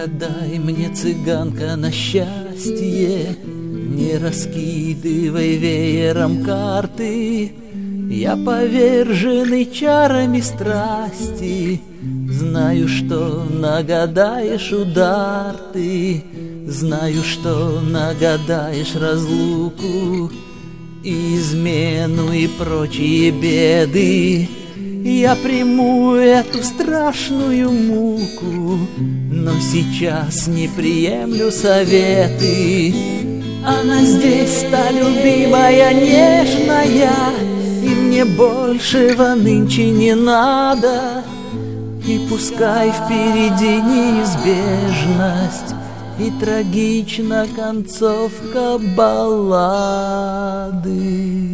гадай мне, цыганка, на счастье, не раскидывай веером карты. Я поверженный чарами страсти, знаю, что нагадаешь удар ты, знаю, что нагадаешь разлуку, измену и прочие беды. Я приму эту страшную муку, но сейчас не приемлю советы. Она здесь, та любимая, нежная, и мне большего нынче не надо. И пускай впереди неизбежность и трагична концовка баллады.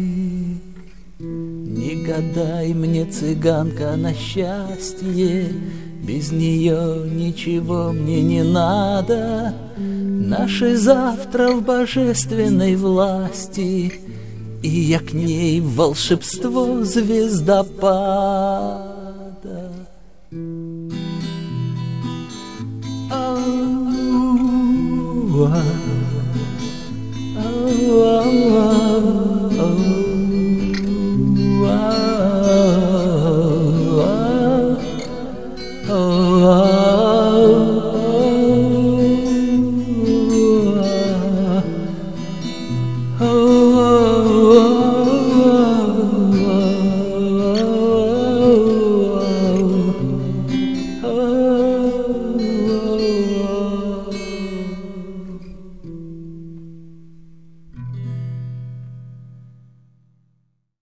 Не гадай мне, цыганка, на счастье, без нее ничего мне не надо. Наше завтра в божественной власти, и я к ней в волшебство звездопада. Ау, ау, ау, ау.